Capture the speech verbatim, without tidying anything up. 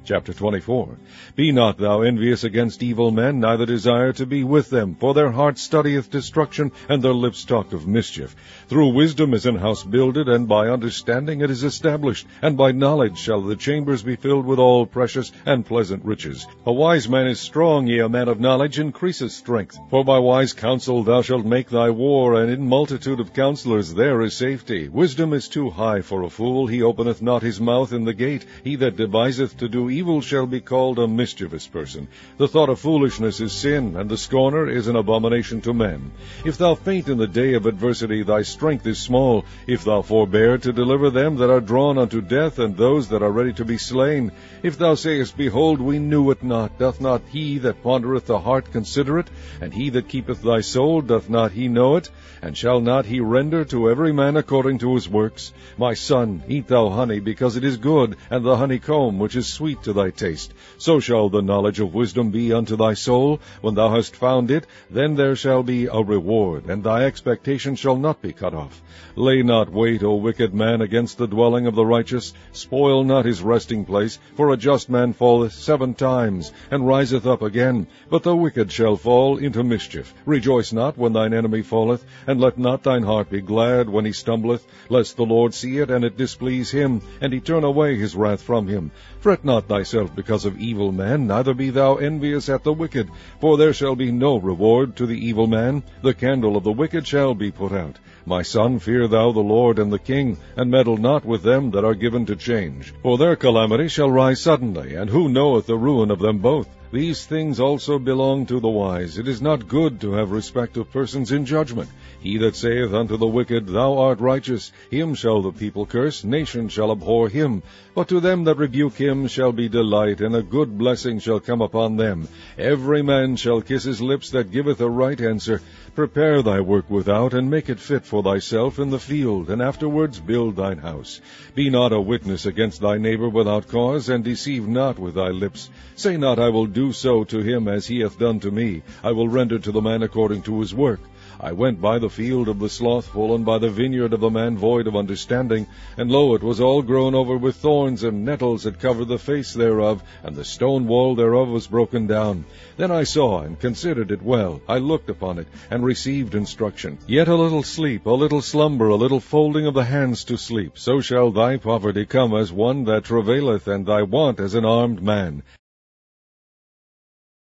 Chapter twenty-four. Be not thou envious against evil men, neither desire to be with them, for their heart studieth destruction, and their lips talk of mischief. Through wisdom is an house builded, and by understanding it is established, and by knowledge shall the chambers be filled with all precious and pleasant riches. A wise man is strong, yea, a man of knowledge increaseth strength. For by wise counsel thou shalt make thy war, and in multitude of counselors there is safety. Wisdom is too high for a fool, he openeth not his mouth in the gate. He that deviseth to do evil shall be called a mischievous person. The thought of foolishness is sin, and the scorner is an abomination to men. If thou faint in the day of adversity, thy strength is small. If thou forbear to deliver them that are drawn unto death, and those that are ready to be slain. If thou sayest, Behold, we knew it not, doth not he that pondereth the heart consider it? And he that keepeth thy soul, doth not he know it? And shall not he render to every man according to his works? My son, eat thou honey, because it is good, and the honeycomb, which is sweet to thy taste. So shall the knowledge of wisdom be unto thy soul. When thou hast found it, then there shall be a reward, and thy expectation shall not be cut off. Lay not wait, O wicked man, against the dwelling of the righteous. Spoil not his resting place, for a just man falleth seven times, and riseth up again. But the wicked shall fall into mischief. Rejoice not when thine enemy falleth, and let not thine heart be glad when he stumbleth, lest the Lord see it, and it displease him, and he turn away his wrath from him. Fret not thyself because of evil men, neither be thou envious at the wicked, for there shall be no reward to the evil man. The candle of the wicked shall be put out. My son, fear thou the Lord and the king, and meddle not with them that are given to change. For their calamity shall rise suddenly, and who knoweth the ruin of them both? These things also belong to the wise. It is not good to have respect of persons in judgment. He that saith unto the wicked, Thou art righteous, him shall the people curse, nations shall abhor him. But to them that rebuke him shall be delight, and a good blessing shall come upon them. Every man shall kiss his lips that giveth a right answer. Prepare thy work without, and make it fit for thyself in the field, and afterwards build thine house. Be not a witness against thy neighbor without cause, and deceive not with thy lips. Say not, I will do so to him as he hath done to me. I will render to the man according to his work. I went by the field of the slothful, and by the vineyard of the man void of understanding, and lo, it was all grown over with thorns, and nettles had covered the face thereof, and the stone wall thereof was broken down. Then I saw, and considered it well. I looked upon it, and received instruction. Yet a little sleep, a little slumber, a little folding of the hands to sleep, so shall thy poverty come as one that travaileth, and thy want as an armed man.